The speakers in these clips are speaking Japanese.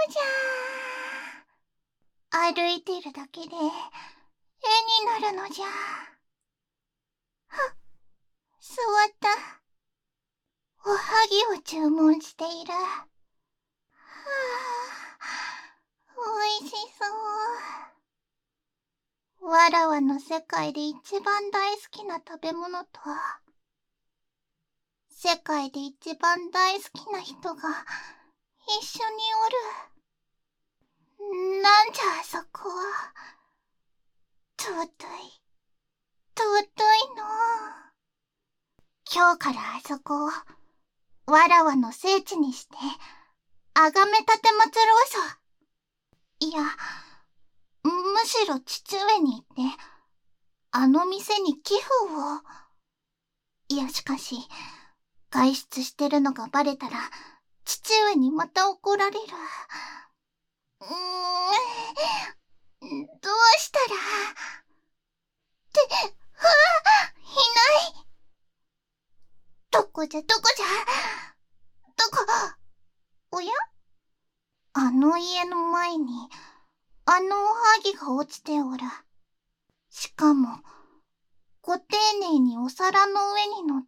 じゃ。歩いてるだけで絵になるのじゃ。座った。おはぎを注文している。おいしそう。わらわの世界で一番大好きな食べ物と、世界で一番大好きな人が一緒におる。なんじゃあそこは。尊いの。今日からあそこをわらわの聖地にして崇めたてまつろうぞ。いや、むしろ父上に言ってあの店に寄付を。いや、しかし外出してるのがバレたら父上にまた怒られる。どうしたら。いない。どこじゃ。おや？あの家の前にあのおはぎが落ちておる。しかもご丁寧にお皿の上に乗って。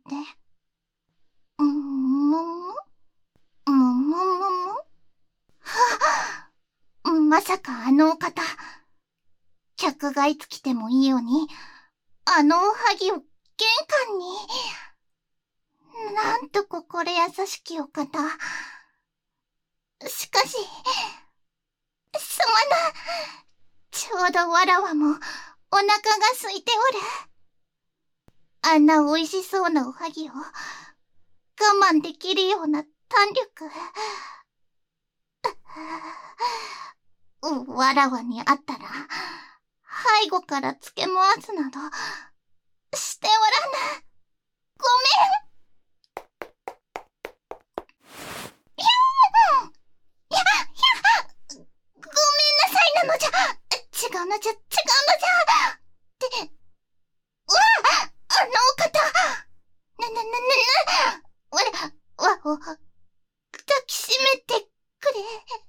まさかあのお方、客がいつ来てもいいようにあのおはぎを玄関に。なんと心優しきお方。しかし、すまな。ちょうどわらわもお腹が空いておる。あんな美味しそうなおはぎを我慢できるような胆力。わらわに会ったら背後からつけ回すなどしておらぬ。ごめん。ごめんなさいなのじゃ。違うのじゃ。ってあのお方。わを抱きしめてくれ。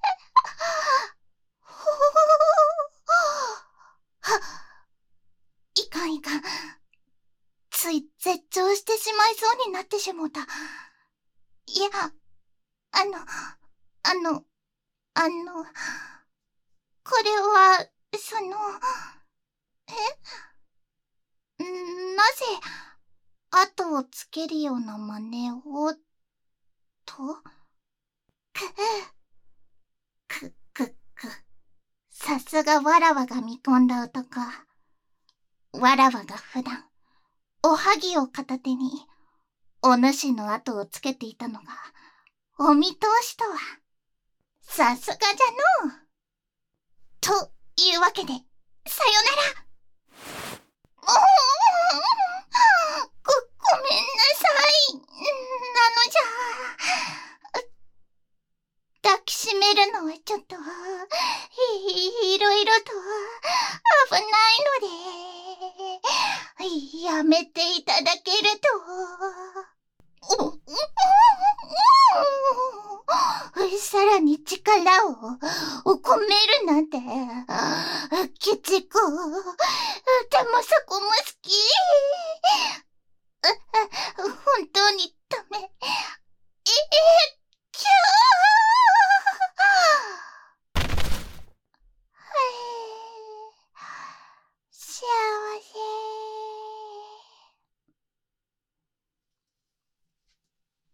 いかん。つい絶頂してしまいそうになってしもうた。いや、これは、なぜ、後をつけるような真似を、と？さすがわらわが見込んだ男。わらわが普段、おはぎを片手に、お主の後をつけていたのが、お見通しとは。さすがじゃのう。というわけで、さよなら。ごめんなさい。なのじゃ。抱きしめるのはちょっと、いろいろと危ないので、やめていただけると。さらに力を込めるなんて、きちく、でもそこも好き。本当にダメ。